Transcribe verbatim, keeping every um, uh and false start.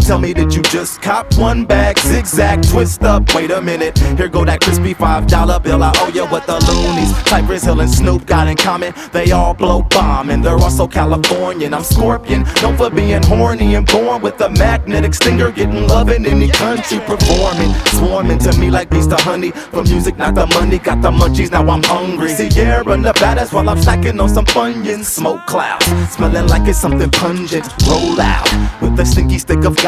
tell me that you just cop one bag, zigzag, twist up. Wait a minute, here go that crispy five dollar bill. I owe you what the loonies, Cypress Hill and Snoop got in common. They all blow bomb and they're also Californian. I'm Scorpion, known for being horny and born with a magnetic stinger, getting love in any country performing. Swarming to me like bees to honey, for music not the money. Got the munchies, now I'm hungry. Sierra Nevadas while I'm snacking on some Funyuns. Smoke clouds, smelling like it's something pungent. Roll out with the stinky stick of